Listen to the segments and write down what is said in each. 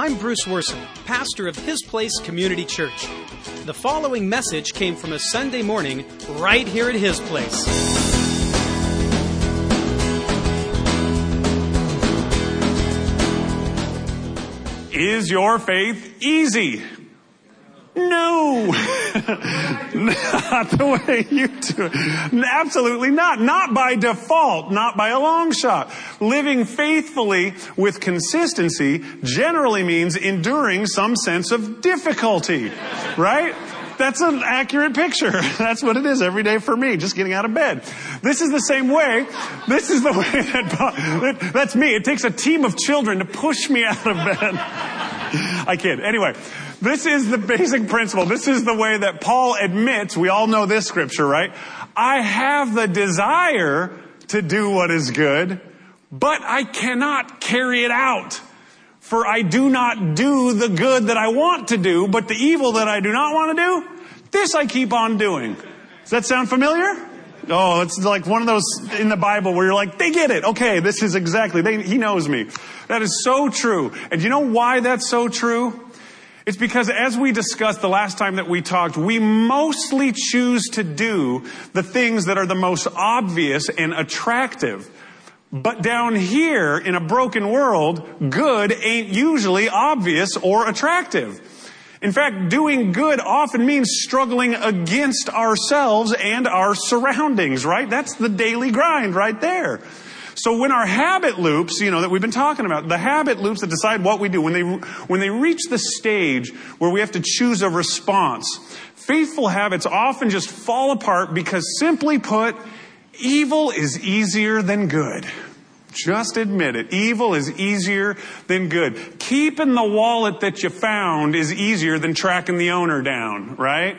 I'm Bruce Worson, pastor of His Place Community Church. The following message came from a Sunday morning right here at His Place. Is your faith easy? No. Not the way you do it. Absolutely not. Not by default. Not by a long shot. Living faithfully with consistency generally means enduring some sense of difficulty. Right? That's an accurate picture. That's what it is every day for me, just getting out of bed. This is the same way. This is the way that's me. It takes a team of children to push me out of bed. I kid. Anyway, this is the basic principle. This is the way that Paul admits, we all know this scripture, right? I have the desire to do what is good, but I cannot carry it out. For I do not do the good that I want to do, but the evil that I do not want to do, this I keep on doing. Does that sound familiar? Oh, it's like one of those in the Bible where you're like, they get it. Okay, this is exactly, he knows me. That is so true. And you know why that's so true? It's because as we discussed the last time that we talked, we mostly choose to do the things that are the most obvious and attractive. But down here in a broken world, good ain't usually obvious or attractive. In fact, doing good often means struggling against ourselves and our surroundings, right? That's the daily grind right there. So when our habit loops, that we've been talking about, the habit loops that decide what we do, when they reach the stage where we have to choose a response, faithful habits often just fall apart because, simply put, evil is easier than good. Just admit it. Evil is easier than good. Keeping the wallet that you found is easier than tracking the owner down, right?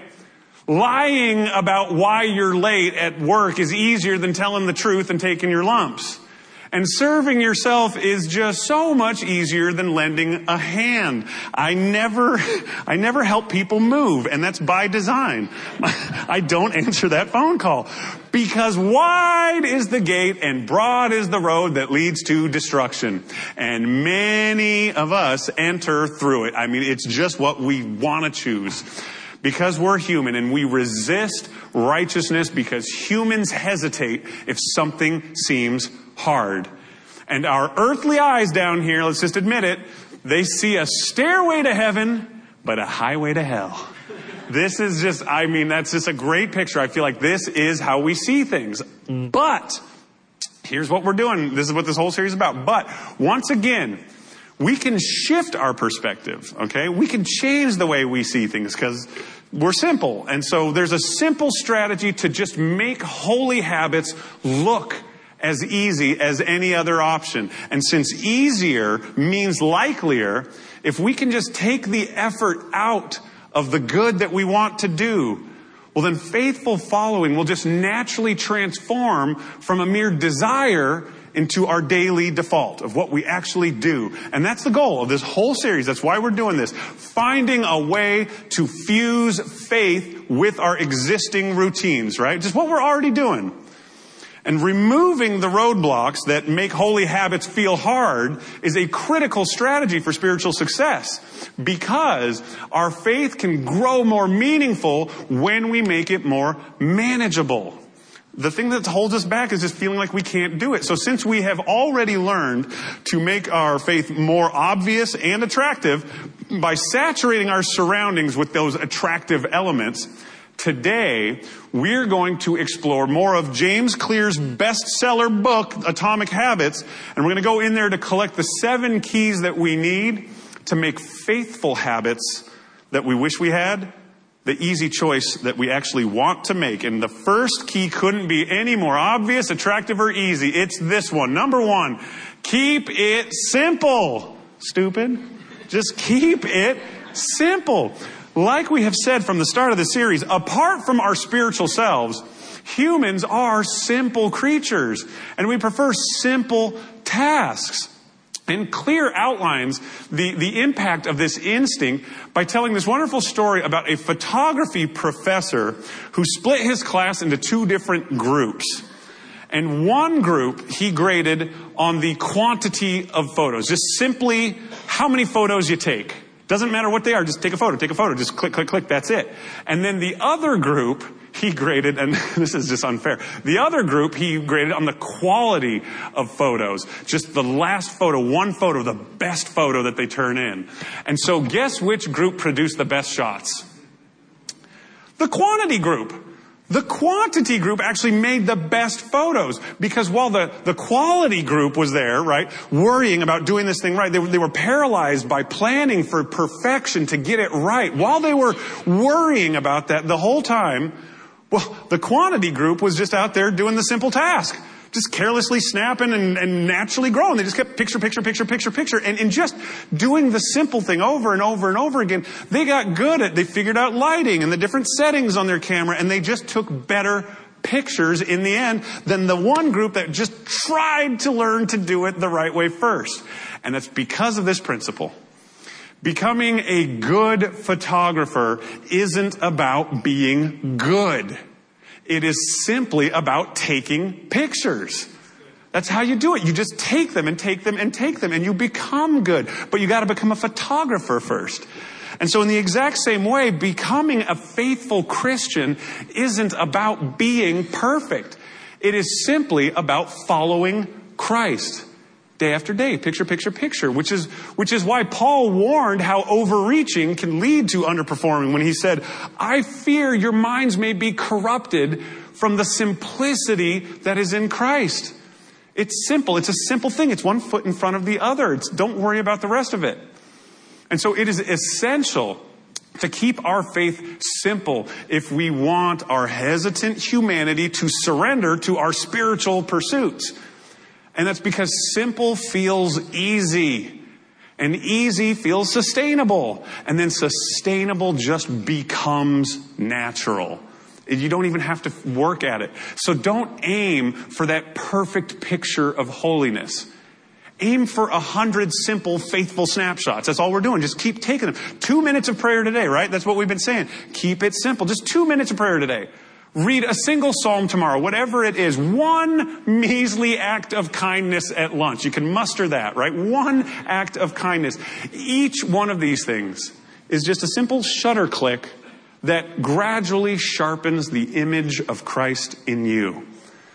Lying about why you're late at work is easier than telling the truth and taking your lumps. And serving yourself is just so much easier than lending a hand. I never help people move, and that's by design. I don't answer that phone call. Because wide is the gate and broad is the road that leads to destruction. And many of us enter through it. I mean, it's just what we want to choose. Because we're human and we resist righteousness because humans hesitate if something seems hard. And our earthly eyes down here, let's just admit it, they see a stairway to heaven, but a highway to hell. This is just, that's just a great picture. I feel like this is how we see things. But here's what we're doing. This is what this whole series is about. But once again, we can shift our perspective, okay? We can change the way we see things because we're simple. And so there's a simple strategy to just make holy habits look as easy as any other option. And since easier means likelier, if we can just take the effort out of the good that we want to do, well then faithful following will just naturally transform from a mere desire into our daily default of what we actually do. And that's the goal of this whole series. That's why we're doing this. Finding a way to fuse faith with our existing routines, right? Just what we're already doing. And removing the roadblocks that make holy habits feel hard is a critical strategy for spiritual success because our faith can grow more meaningful when we make it more manageable. The thing that holds us back is just feeling like we can't do it. So since we have already learned to make our faith more obvious and attractive by saturating our surroundings with those attractive elements, today we're going to explore more of James Clear's bestseller book, Atomic Habits, and we're going to go in there to collect the 7 keys that we need to make faithful habits that we wish we had the easy choice that we actually want to make. And the first key couldn't be any more obvious, attractive, or easy. It's this one. Number 1, keep it simple. Stupid. Just keep it simple. Like we have said from the start of the series, apart from our spiritual selves, humans are simple creatures, and we prefer simple tasks. And Clear outlines the impact of this instinct by telling this wonderful story about a photography professor who split his class into 2 different groups. And one group he graded on the quantity of photos. Just simply how many photos you take. Doesn't matter what they are. Just take a photo. Just click, click, click. That's it. And then the other group he graded, and this is just unfair. The other group he graded on the quality of photos. Just the last photo, one photo, the best photo that they turn in. And so guess which group produced the best shots? The quantity group. The quantity group actually made the best photos because while the quality group was there, right, worrying about doing this thing right, they were paralyzed by planning for perfection to get it right. While they were worrying about that the whole time, well, the quantity group was just out there doing the simple task. Just carelessly snapping and naturally growing. They just kept picture. And in just doing the simple thing over and over and over again, they got good at it. They figured out lighting and the different settings on their camera, and they just took better pictures in the end than the one group that just tried to learn to do it the right way first. And that's because of this principle. Becoming a good photographer isn't about being good. It is simply about taking pictures. That's how you do it. You just take them and take them and take them and you become good. But you got to become a photographer first. And so in the exact same way, becoming a faithful Christian isn't about being perfect. It is simply about following Christ. Day after day, picture, which is why Paul warned how overreaching can lead to underperforming when he said, I fear your minds may be corrupted from the simplicity that is in Christ. It's simple. It's a simple thing. It's one foot in front of the other. Don't worry about the rest of it. And so it is essential to keep our faith simple if we want our hesitant humanity to surrender to our spiritual pursuits. And that's because simple feels easy. And easy feels sustainable. And then sustainable just becomes natural. You don't even have to work at it. So don't aim for that perfect picture of holiness. Aim for 100 simple, faithful snapshots. That's all we're doing. Just keep taking them. 2 minutes of prayer today, right? That's what we've been saying. Keep it simple. Just 2 minutes of prayer today. Read a single psalm tomorrow, whatever it is. One measly act of kindness at lunch. You can muster that, right? One act of kindness. Each one of these things is just a simple shutter click that gradually sharpens the image of Christ in you.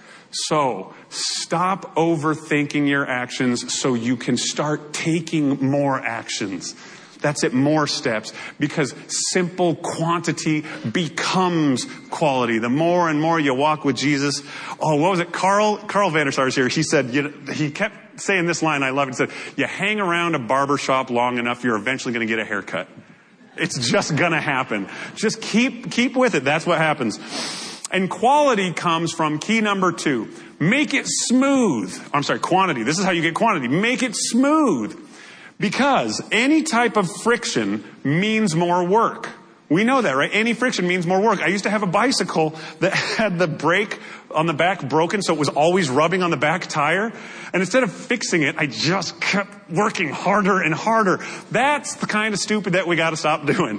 So, stop overthinking your actions so you can start taking more actions. That's it, more steps, because simple quantity becomes quality. The more and more you walk with Jesus. Oh, what was it? Carl Vanderstar is here. He said, he kept saying this line, I love it. He said, you hang around a barber shop long enough, you're eventually going to get a haircut. It's just going to happen. Just keep with it. That's what happens. And quality comes from key number 2. Make it smooth. Quantity. This is how you get quantity. Make it smooth. Because any type of friction means more work. We know that, right? Any friction means more work. I used to have a bicycle that had the brake on the back broken, so it was always rubbing on the back tire. And instead of fixing it, I just kept working harder and harder. That's the kind of stupid that we got to stop doing.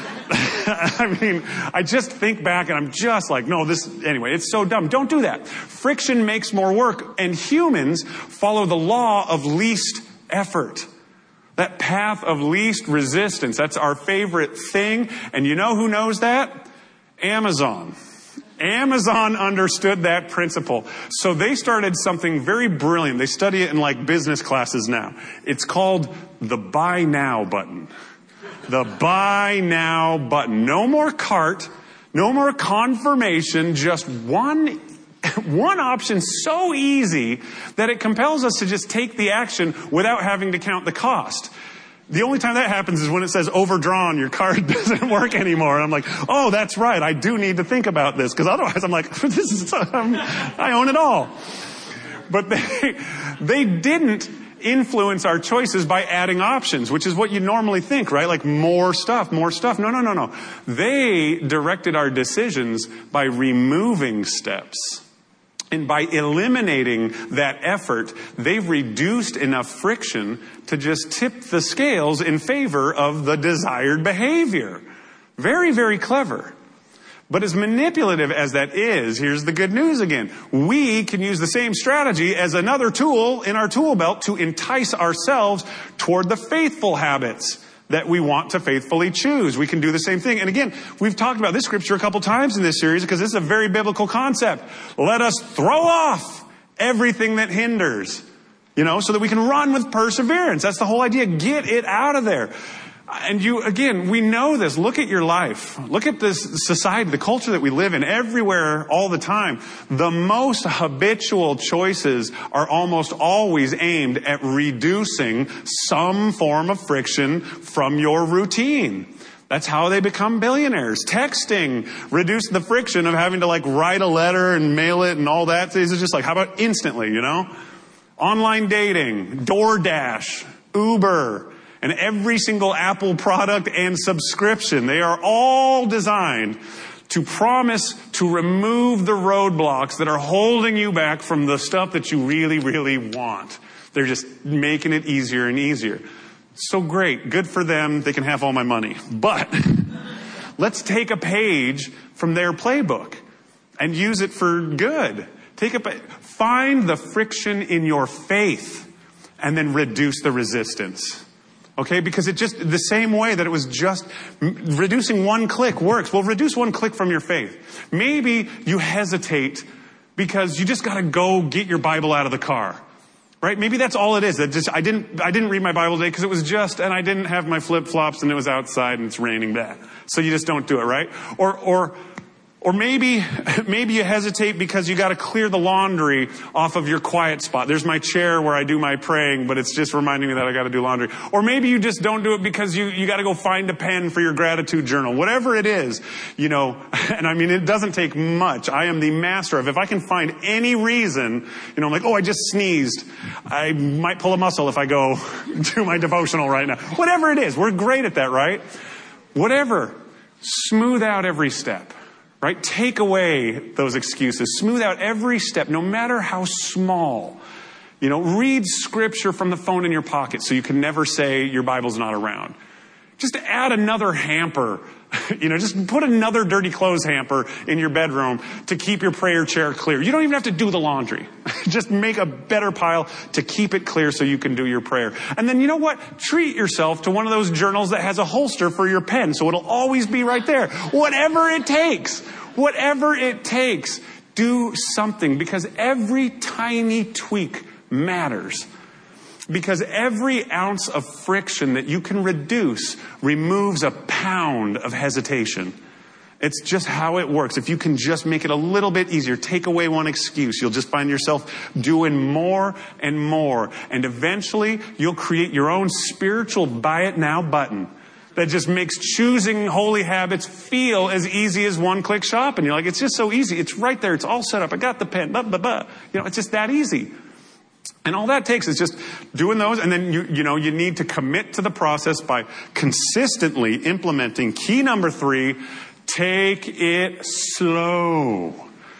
I mean, I just think back and I'm just like, no, anyway, it's so dumb. Don't do that. Friction makes more work, and humans follow the law of least effort. That path of least resistance. That's our favorite thing. And you know who knows that? Amazon. Amazon understood that principle. So they started something very brilliant. They study it in like business classes now. It's called the buy now button. The buy now button. No more cart. No more confirmation. Just one option so easy that it compels us to just take the action without having to count the cost. The only time that happens is when it says overdrawn, your card doesn't work anymore. And I'm like, oh, that's right. I do need to think about this, because otherwise I'm like, I own it all. But they didn't influence our choices by adding options, which is what you normally think, right? Like more stuff. No. They directed our decisions by removing steps. And by eliminating that effort, they've reduced enough friction to just tip the scales in favor of the desired behavior. Very, very clever. But as manipulative as that is, here's the good news again. We can use the same strategy as another tool in our tool belt to entice ourselves toward the faithful habits that we want to faithfully choose. We can do the same thing. And again, we've talked about this scripture a couple times in this series because this is a very biblical concept. Let us throw off everything that hinders, so that we can run with perseverance. That's the whole idea. Get it out of there. And we know this. Look at your life. Look at this society, the culture that we live in everywhere, all the time. The most habitual choices are almost always aimed at reducing some form of friction from your routine. That's how they become billionaires. Texting reduced the friction of having to write a letter and mail it and all that. It's just how about instantly, Online dating, DoorDash, Uber, and every single Apple product and subscription. They are all designed to promise to remove the roadblocks that are holding you back from the stuff that you really, really want. They're just making it easier and easier. So great. Good for them. They can have all my money. But let's take a page from their playbook and use it for good. Find the friction in your faith and then reduce the resistance. Okay, because it just, the same way that it was just reducing one click works. Well, reduce one click from your faith. Maybe you hesitate because you just got to go get your Bible out of the car. Right? Maybe that's all it is. I didn't read my Bible today because it was and I didn't have my flip-flops and it was outside and it's raining bad. So you just don't do it, right? Or maybe you hesitate because you got to clear the laundry off of your quiet spot. There's my chair where I do my praying, but it's just reminding me that I got to do laundry. Or maybe you just don't do it because you got to go find a pen for your gratitude journal. Whatever it is, and I mean, it doesn't take much. I am the master of, if I can find any reason, I'm like, I just sneezed. I might pull a muscle if I go do my devotional right now. Whatever it is, we're great at that, right? Whatever. Smooth out every step. Right? Take away those excuses. Smooth out every step, no matter how small. Read scripture from the phone in your pocket so you can never say your Bible's not around. Just add another hamper. Just put another dirty clothes hamper in your bedroom to keep your prayer chair clear. You don't even have to do the laundry. Just make a better pile to keep it clear so you can do your prayer. And then you know what? Treat yourself to one of those journals that has a holster for your pen so it'll always be right there. Whatever it takes, do something because every tiny tweak matters. Because every ounce of friction that you can reduce removes a pound of hesitation. It's just how it works. If you can just make it a little bit easier, take away one excuse, you'll just find yourself doing more and more. And eventually, you'll create your own spiritual buy it now button that just makes choosing holy habits feel as easy as one-click shopping. You're like, it's just so easy. It's right there. It's all set up. I got the pen. It's just that easy. And all that takes is just doing those, and then you need to commit to the process by consistently implementing key number 3, take it slow.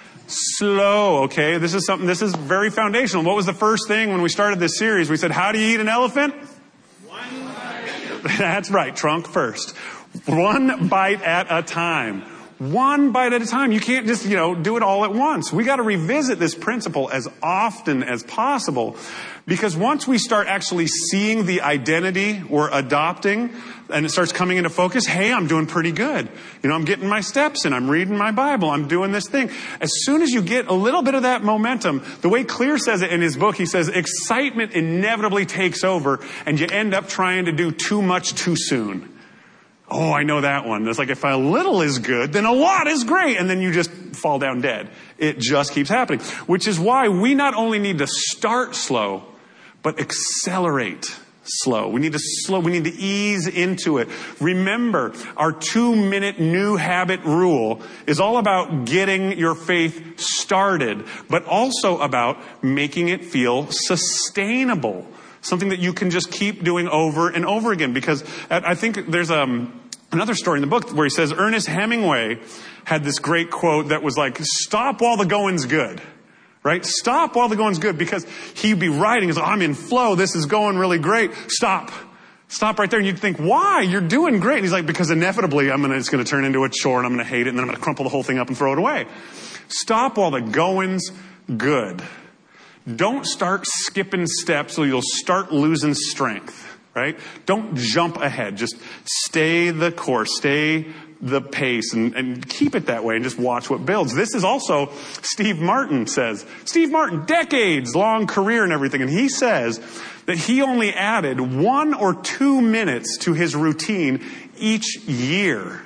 Slow, okay? This is very foundational. What was the first thing when we started this series? We said, how do you eat an elephant? One bite. That's right, trunk first. One bite at a time. One bite at a time. You can't just, do it all at once. We got to revisit this principle as often as possible because once we start actually seeing the identity we're adopting and it starts coming into focus, hey, I'm doing pretty good. I'm getting my steps in. I'm reading my Bible. I'm doing this thing. As soon as you get a little bit of that momentum, the way Clear says it in his book, he says excitement inevitably takes over and you end up trying to do too much too soon. Oh, I know that one. It's like if a little is good, then a lot is great. And then you just fall down dead. It just keeps happening. Which is why we not only need to start slow, but accelerate slow. We need to ease into it. Remember, our 2-minute new habit rule is all about getting your faith started, but also about making it feel sustainable. Something that you can just keep doing over and over again. Because I think there's another story in the book where he says Ernest Hemingway had this great quote that was like, stop while the going's good. Right? Stop while the going's good, because he'd be writing, he's like, I'm in flow, this is going really great. Stop. Stop right there. And you'd think, why? You're doing great. And he's like, because inevitably it's going to turn into a chore and I'm going to hate it and then I'm going to crumple the whole thing up and throw it away. Stop while the going's good. Don't start skipping steps so you'll start losing strength, right? Don't jump ahead. Just stay the course, stay the pace and keep it that way and just watch what builds. This is also Steve Martin says. Steve Martin, decades long career and everything. And he says that he only added 1 or 2 minutes to his routine each year.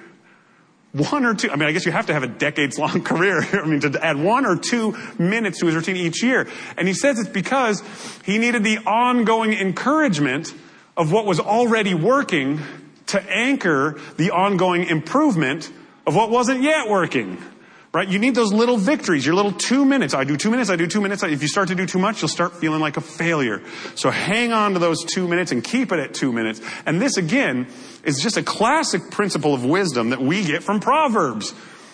1 or 2. I mean, I guess you have to have a decades-long career. To add 1 or 2 minutes to his routine each year. And he says it's because he needed the ongoing encouragement of what was already working to anchor the ongoing improvement of what wasn't yet working. Right? You need those little victories, your little 2 minutes. I do 2 minutes, I do 2 minutes. If you start to do too much, you'll start feeling like a failure. So hang on to those 2 minutes and keep it at 2 minutes. And this, again, is just a classic principle of wisdom that we get from Proverbs.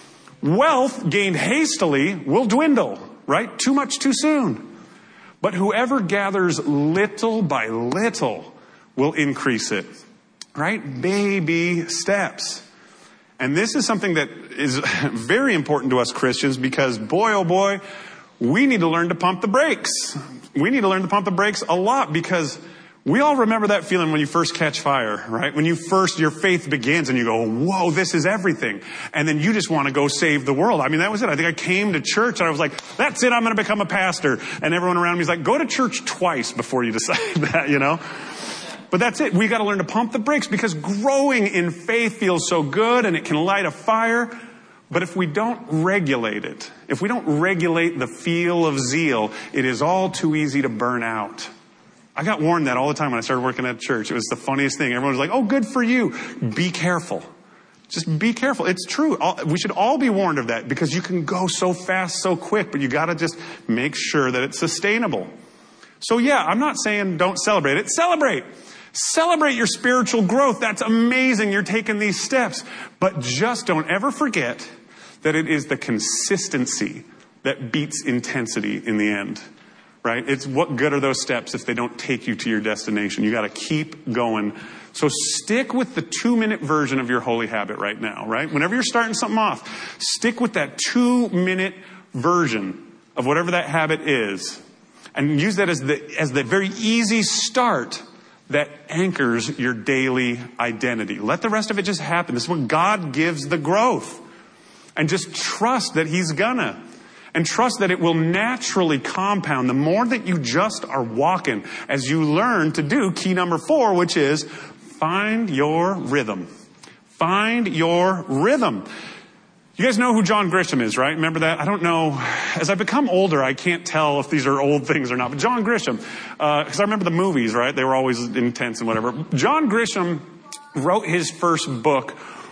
Wealth gained hastily will dwindle, right? Too much too soon. But whoever gathers little by little will increase it, right? Baby steps. And this is something that is very important to us Christians because, boy, oh boy, we need to learn to pump the brakes. We need to learn to pump the brakes a lot because we all remember that feeling when you first catch fire, right? When your faith begins and you go, whoa, this is everything. And then you just want to go save the world. I mean, that was it. I think I came to church and I was like, that's it, I'm going to become a pastor. And everyone around me is like, go to church twice before you decide that, But that's it. We got to learn to pump the brakes because growing in faith feels so good and it can light a fire. But if we don't regulate it, if we don't regulate the feel of zeal, it is all too easy to burn out. I got warned that all the time when I started working at church. It was the funniest thing. Everyone was like, oh, good for you. Be careful. Just be careful. It's true. We should all be warned of that because you can go so fast, so quick, but you got to just make sure that it's sustainable. So yeah, I'm not saying don't celebrate it. Celebrate. Celebrate your spiritual growth. That's amazing. You're taking these steps. But just don't ever forget that it is the consistency that beats intensity in the end. Right? It's what good are those steps if they don't take you to your destination? You got to keep going. So stick with the 2-minute version of your holy habit right now, right? Whenever you're starting something off, stick with that 2-minute version of whatever that habit is and use that as the very easy start that anchors your daily identity. Let the rest of it just happen. This is what God gives the growth. And just trust that He's gonna. And trust that it will naturally compound. The more that you just are walking as you learn to do key number 4, which is find your rhythm. Find your rhythm. You guys know who John Grisham is, right? Remember that? I don't know. As I become older, I can't tell if these are old things or not. But John Grisham, because I remember the movies, right? They were always intense and whatever. John Grisham wrote his first book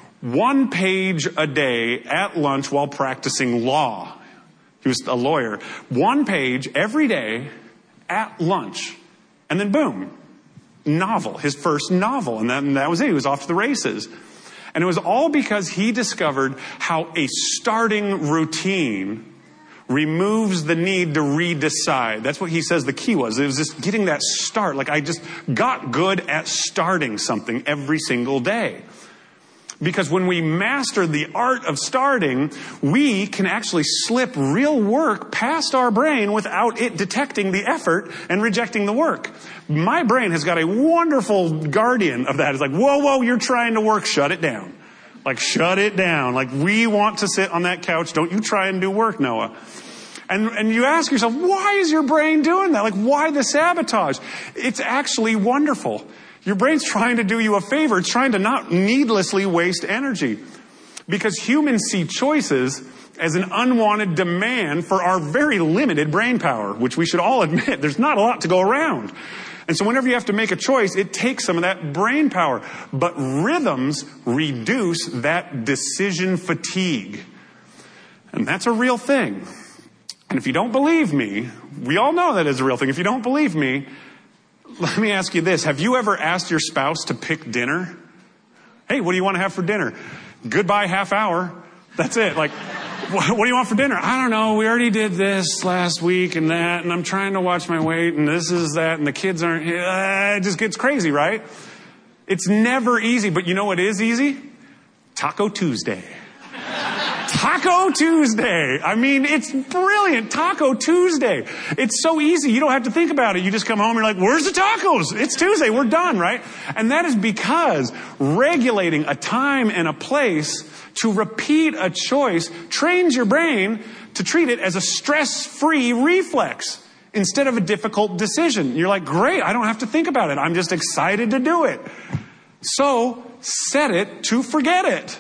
1 page a day at lunch while practicing law. He was a lawyer. 1 page every day at lunch. And then boom, novel, his first novel. And then that was it. He was off to the races. And it was all because he discovered how a starting routine removes the need to redecide. That's what he says the key was. It was just getting that start. Like I just got good at starting something every single day. Because when we master the art of starting, we can actually slip real work past our brain without it detecting the effort and rejecting the work. My brain has got a wonderful guardian of that. It's like, whoa, you're trying to work, shut it down. Like, shut it down. Like, we want to sit on that couch. Don't you try and do work, Noah. And you ask yourself, why is your brain doing that? Like, why the sabotage? It's actually wonderful. Your brain's trying to do you a favor. It's trying to not needlessly waste energy. Because humans see choices as an unwanted demand for our very limited brain power, which we should all admit, there's not a lot to go around. And so whenever you have to make a choice, it takes some of that brain power. But rhythms reduce that decision fatigue. And that's a real thing. And if you don't believe me, we all know that is a real thing. If you don't believe me, let me ask you this. Have you ever asked your spouse to pick dinner? Hey, what do you want to have for dinner? Goodbye half hour. That's it. Like, what do you want for dinner? I don't know. We already did this last week and that, and I'm trying to watch my weight, and this is that, and the kids aren't here. It just gets crazy, right? It's never easy, but you know what is easy? Taco Tuesday. Taco Tuesday. I mean, it's brilliant. Taco Tuesday. It's so easy. You don't have to think about it. You just come home and you're like, where's the tacos? It's Tuesday. We're done, right? And that is because regulating a time and a place to repeat a choice trains your brain to treat it as a stress-free reflex instead of a difficult decision. You're like, great, I don't have to think about it. I'm just excited to do it. So set it to forget it.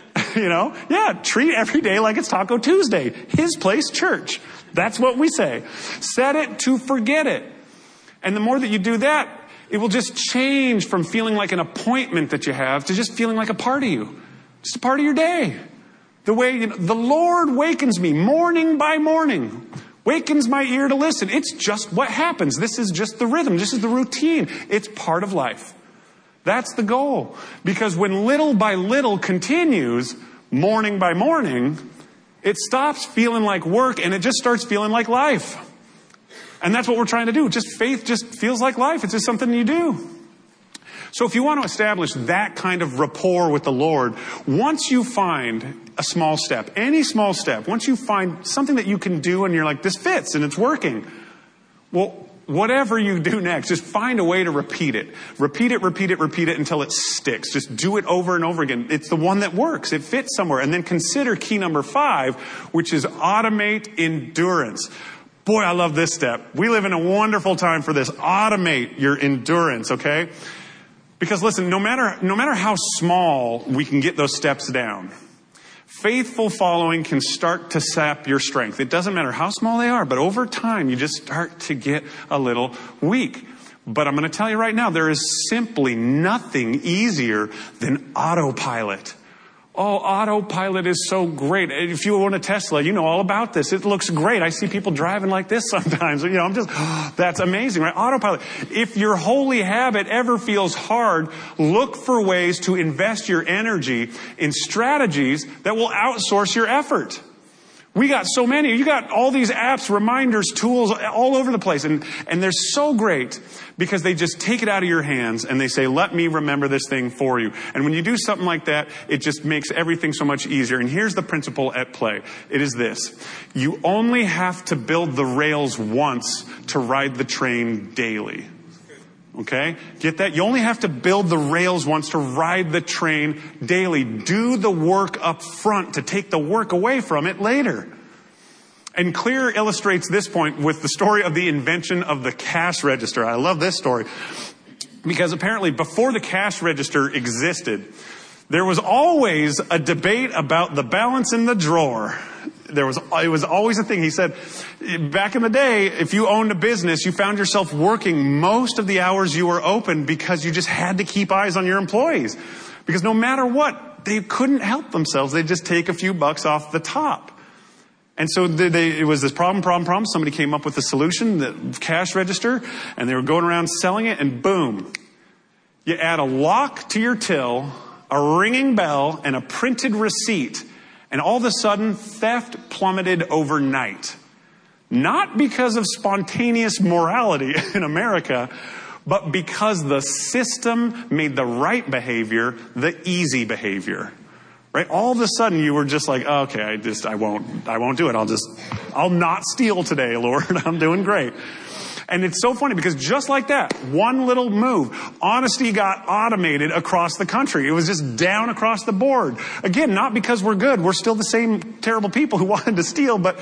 Treat every day like it's Taco Tuesday. His place, church. That's what we say. Set it to forget it. And the more that you do that, it will just change from feeling like an appointment that you have to just feeling like a part of you. Just a part of your day. The way, the Lord wakens me morning by morning. Wakens my ear to listen. It's just what happens. This is just the rhythm. This is the routine. It's part of life. That's the goal. Because when little by little continues, morning by morning, it stops feeling like work and it just starts feeling like life. And that's what we're trying to do. Faith just feels like life. It's just something you do. So if you want to establish that kind of rapport with the Lord, once you find a small step, any small step, once you find something that you can do and you're like, this fits and it's working, well, whatever you do next, just find a way to repeat it. Repeat it until it sticks. Just do it over and over again. It's the one that works. It fits somewhere. And then consider key number 5, which is automate endurance. Boy, I love this step. We live in a wonderful time for this. Automate your endurance, okay? Because listen, no matter how small we can get those steps down, faithful following can start to sap your strength. It doesn't matter how small they are, but over time, you just start to get a little weak. But I'm going to tell you right now, there is simply nothing easier than autopilot. Oh, autopilot is so great. If you own a Tesla, you know all about this. It looks great. I see people driving like this sometimes. That's amazing, right? Autopilot. If your holy habit ever feels hard, look for ways to invest your energy in strategies that will outsource your effort. We got so many. You got all these apps, reminders, tools all over the place. And they're so great because they just take it out of your hands and they say, let me remember this thing for you. And when you do something like that, it just makes everything so much easier. And here's the principle at play. It is this. You only have to build the rails once to ride the train daily. Okay? Get that? You only have to build the rails once to ride the train daily. Do the work up front to take the work away from it later. And Clear illustrates this point with the story of the invention of the cash register. I love this story because apparently before the cash register existed, there was always a debate about the balance in the drawer. It was always a thing. He said, back in the day, if you owned a business, you found yourself working most of the hours you were open because you just had to keep eyes on your employees. Because no matter what, they couldn't help themselves. They'd just take a few bucks off the top. And so it was this problem. Somebody came up with a solution, the cash register, and they were going around selling it, and boom. You add a lock to your till, a ringing bell, and a printed receipt. And all of a sudden, theft plummeted overnight. Not because of spontaneous morality in America, but because the system made the right behavior the easy behavior. Right? All of a sudden, you were just like, okay, I won't do it. I'll not steal today, Lord. I'm doing great. And it's so funny because just like that, one little move, honesty got automated across the country. It was just down across the board. Again, not because we're good. We're still the same terrible people who wanted to steal, but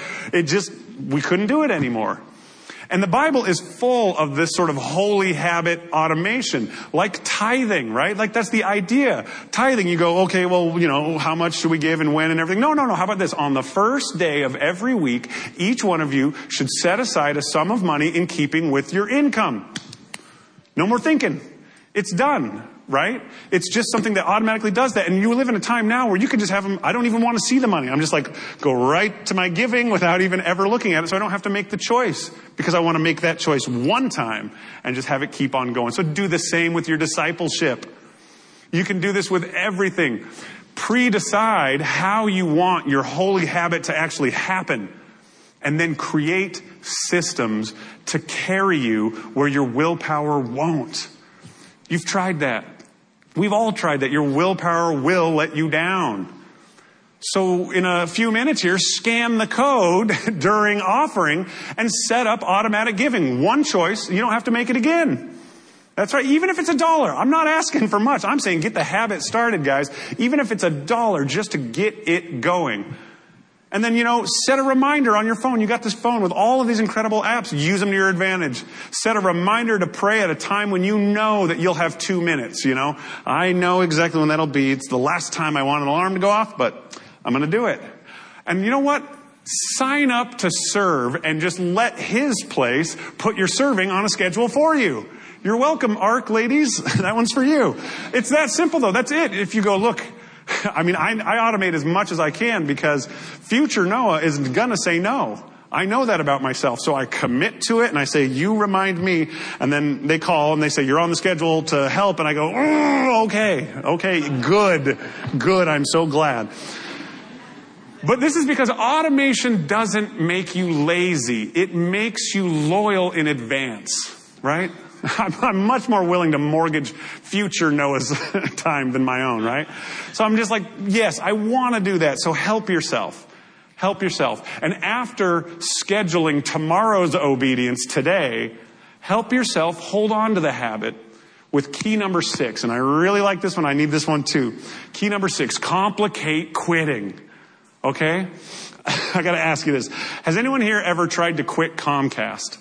we couldn't do it anymore. And the Bible is full of this sort of holy habit automation, like tithing, right? Like that's the idea. Tithing, you go, okay, well, how much should we give and when and everything? No. How about this? On the first day of every week, each one of you should set aside a sum of money in keeping with your income. No more thinking. It's done. Right? It's just something that automatically does that. And you live in a time now where you can just have them. I don't even want to see the money. I'm just like, go right to my giving without even ever looking at it. So I don't have to make the choice because I want to make that choice one time and just have it keep on going. So do the same with your discipleship. You can do this with everything. Pre-decide how you want your holy habit to actually happen. And then create systems to carry you where your willpower won't. You've tried that. We've all tried that. Your willpower will let you down. So in a few minutes here, scan the code during offering and set up automatic giving. One choice, you don't have to make it again. That's right. Even if it's $1, I'm not asking for much. I'm saying get the habit started, guys. Even if it's $1, just to get it going. And then, set a reminder on your phone. You got this phone with all of these incredible apps. Use them to your advantage. Set a reminder to pray at a time when you know that you'll have 2 minutes, I know exactly when that'll be. It's the last time I want an alarm to go off, but I'm going to do it. And you know what? Sign up to serve and just let His place put your serving on a schedule for you. You're welcome, ARC ladies. That one's for you. It's that simple, though. That's it. If you go, look, I automate as much as I can because future Noah is going to say no. I know that about myself. So I commit to it and I say, you remind me. And then they call and they say, you're on the schedule to help. And I go, okay, good. I'm so glad. But this is because automation doesn't make you lazy. It makes you loyal in advance, right? I'm much more willing to mortgage future Noah's time than my own, right? So I'm just like, yes, I want to do that. So help yourself. Help yourself. And after scheduling tomorrow's obedience today, help yourself hold on to the habit with key number 6. And I really like this one. I need this one too. Key number 6, complicate quitting. Okay? I got to ask you this. Has anyone here ever tried to quit Comcast?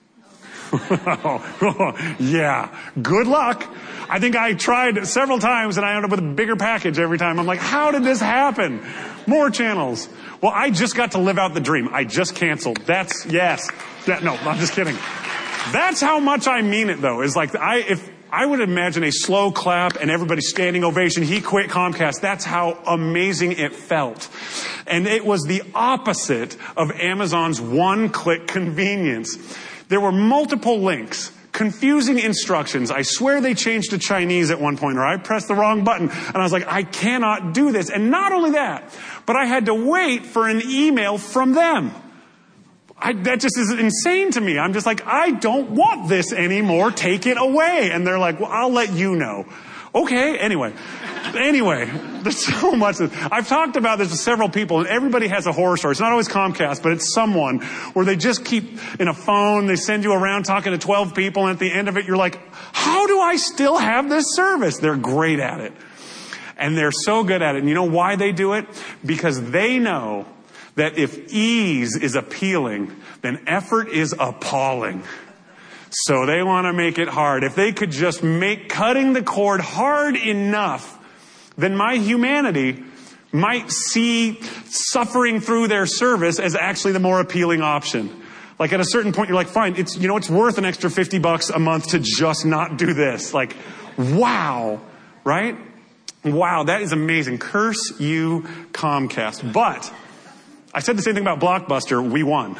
Yeah. Good luck. I think I tried several times and I ended up with a bigger package every time. I'm like, how did this happen? More channels. Well, I just got to live out the dream. I just canceled. Yes. No, I'm just kidding. That's how much I mean it though. Is like, if I would imagine a slow clap and everybody standing ovation. He quit Comcast. That's how amazing it felt. And it was the opposite of Amazon's one-click convenience. There were multiple links, confusing instructions. I swear they changed to Chinese at one point, or I pressed the wrong button. And I was like, I cannot do this. And not only that, but I had to wait for an email from them. That just is insane to me. I'm just like, I don't want this anymore. Take it away. And they're like, well, I'll let you know. Okay. Anyway, there's so much. I've talked about this with several people and everybody has a horror story. It's not always Comcast, but it's someone where they just keep in a phone. They send you around talking to 12 people. And at the end of it, you're like, how do I still have this service? They're great at it. And they're so good at it. And you know why they do it? Because they know that if ease is appealing, then effort is appalling. So they want to make it hard. If they could just make cutting the cord hard enough, then my humanity might see suffering through their service as actually the more appealing option. Like at a certain point, you're like, fine, it's worth an extra $50 a month to just not do this. Like, wow, right? Wow, that is amazing. Curse you, Comcast. But I said the same thing about Blockbuster. We won.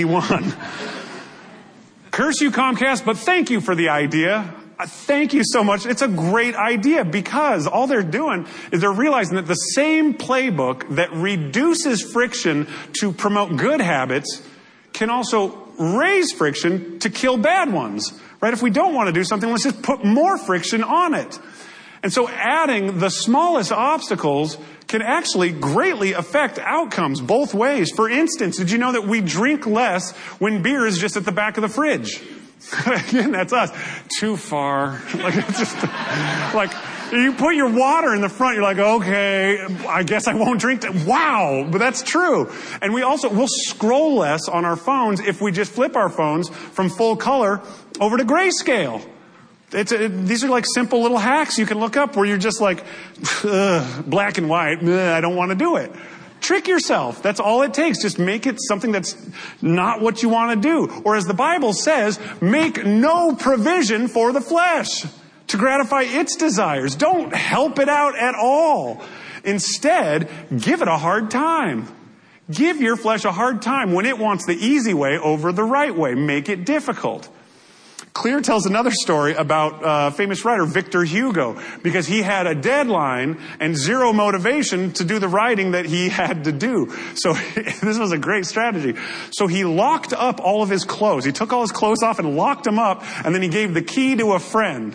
Curse you, Comcast, but thank you for the idea. Thank you so much. It's a great idea because all they're doing is they're realizing that the same playbook that reduces friction to promote good habits can also raise friction to kill bad ones, right? If we don't want to do something, let's just put more friction on it. And so adding the smallest obstacles can actually greatly affect outcomes both ways. For instance, did you know that we drink less when beer is just at the back of the fridge? Again, that's us. Too far. It's just like you put your water in the front. You're like, okay, I guess I won't drink that. Wow, but that's true. And we'll scroll less on our phones if we just flip our phones from full color over to grayscale. These are like simple little hacks you can look up where you're just like, black and white, I don't want to do it. Trick yourself. That's all it takes. Just make it something that's not what you want to do. Or as the Bible says, make no provision for the flesh to gratify its desires. Don't help it out at all. Instead, give it a hard time. Give your flesh a hard time when it wants the easy way over the right way. Make it difficult. Clear tells another story about famous writer Victor Hugo because he had a deadline and zero motivation to do the writing that he had to do. So this was a great strategy. So he locked up all of his clothes. He took all his clothes off and locked them up, and then he gave the key to a friend.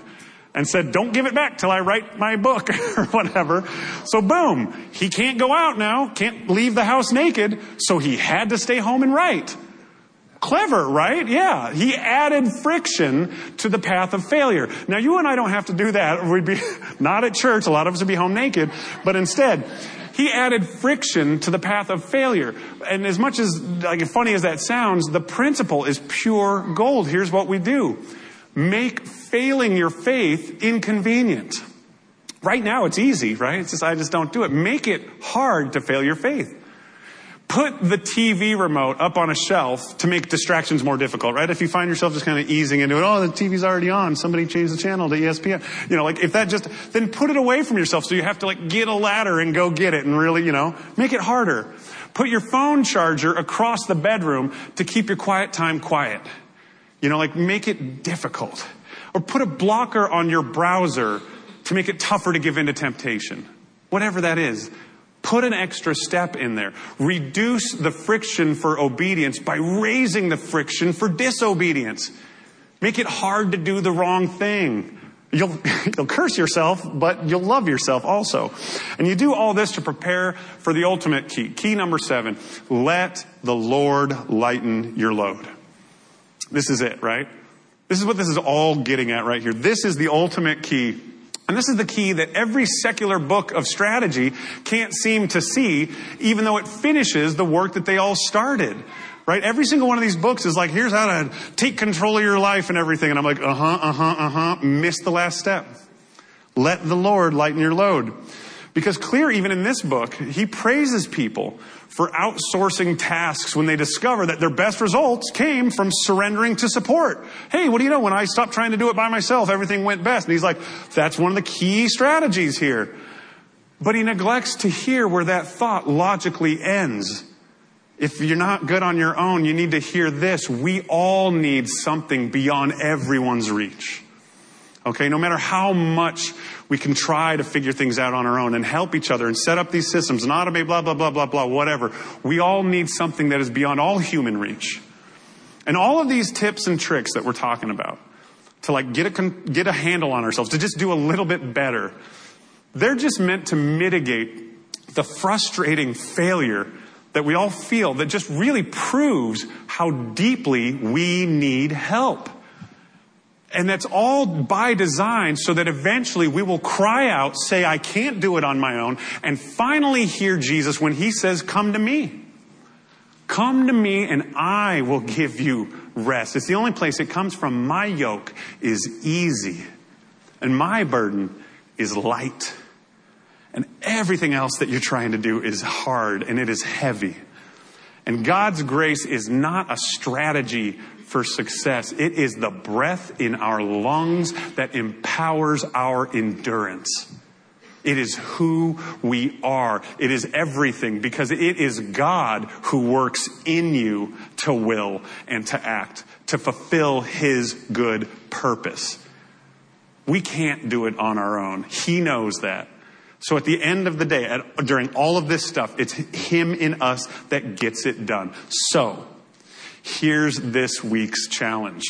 and said, don't give it back till I write my book or whatever. So boom, he can't go out now, can't leave the house naked, so he had to stay home and write. Clever, right? Yeah. He added friction to the path of failure. Now, you and I don't have to do that. We'd be not at church. A lot of us would be home naked. But instead, he added friction to the path of failure. And as much as, funny as that sounds, the principle is pure gold. Here's what we do. Make failing your faith inconvenient. Right now, it's easy, right? It's just, I just don't do it. Make it hard to fail your faith. Put the TV remote up on a shelf to make distractions more difficult, right? If you find yourself just kind of easing into it, oh, the TV's already on. Somebody changed the channel to ESPN. If that just, then put it away from yourself so you have to get a ladder and go get it and really, make it harder. Put your phone charger across the bedroom to keep your quiet time quiet. Make it difficult. Or put a blocker on your browser to make it tougher to give in to temptation. Whatever that is. Put an extra step in there. Reduce the friction for obedience by raising the friction for disobedience. Make it hard to do the wrong thing. You'll curse yourself, but you'll love yourself also. And you do all this to prepare for the ultimate key. Key number 7. Let the Lord lighten your load. This is it, right? This is what this is all getting at right here. This is the ultimate key. And this is the key that every secular book of strategy can't seem to see, even though it finishes the work that they all started. Right? Every single one of these books is like, here's how to take control of your life and everything. And I'm like, missed the last step. Let the Lord lighten your load. Because clear, even in this book, he praises people for outsourcing tasks when they discover that their best results came from surrendering to support. Hey, what do you know? When I stopped trying to do it by myself, everything went best. And he's like, that's one of the key strategies here. But he neglects to hear where that thought logically ends. If you're not good on your own, you need to hear this. We all need something beyond everyone's reach. Okay, no matter how much we can try to figure things out on our own and help each other and set up these systems and automate, blah, blah, blah, blah, blah, whatever. We all need something that is beyond all human reach. And all of these tips and tricks that we're talking about to get a handle on ourselves, to just do a little bit better, they're just meant to mitigate the frustrating failure that we all feel that just really proves how deeply we need help. And that's all by design so that eventually we will cry out, say, I can't do it on my own, and finally hear Jesus when he says, come to me. Come to me and I will give you rest. It's the only place it comes from. My yoke is easy and my burden is light. And everything else that you're trying to do is hard and it is heavy. And God's grace is not a strategy for success. It is the breath in our lungs that empowers our endurance. It is who we are. It is everything because it is God who works in you to will and to act, to fulfill his good purpose. We can't do it on our own. He knows that. So at the end of the day, during all of this stuff, it's him in us that gets it done. So here's this week's challenge.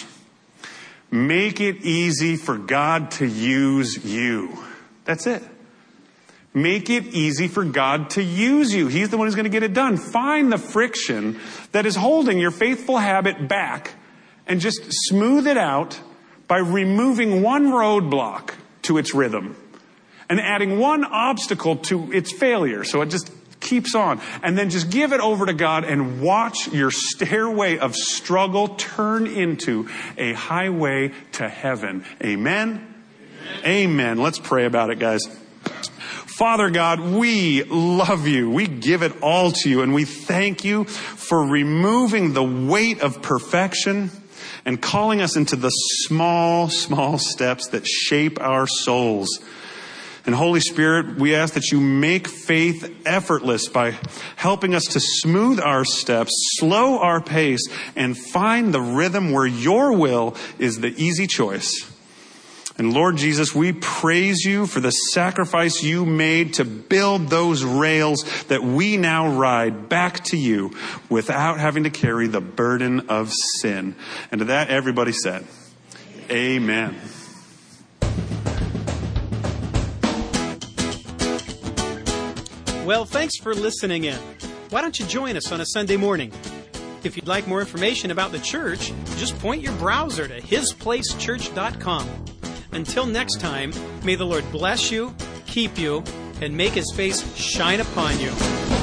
Make it easy for God to use you. That's it. Make it easy for God to use you. He's the one who's going to get it done. Find the friction that is holding your faithful habit back and just smooth it out by removing one roadblock to its rhythm and adding one obstacle to its failure. So it just keeps on. And then just give it over to God and watch your stairway of struggle turn into a highway to heaven. Amen? Amen. Let's pray about it, guys. Father God, we love you. We give it all to you. And we thank you for removing the weight of perfection and calling us into the small, small steps that shape our souls. And Holy Spirit, we ask that you make faith effortless by helping us to smooth our steps, slow our pace, and find the rhythm where your will is the easy choice. And Lord Jesus, we praise you for the sacrifice you made to build those rails that we now ride back to you without having to carry the burden of sin. And to that, everybody said, Amen. Well, thanks for listening in. Why don't you join us on a Sunday morning? If you'd like more information about the church, just point your browser to hisplacechurch.com. Until next time, may the Lord bless you, keep you, and make His face shine upon you.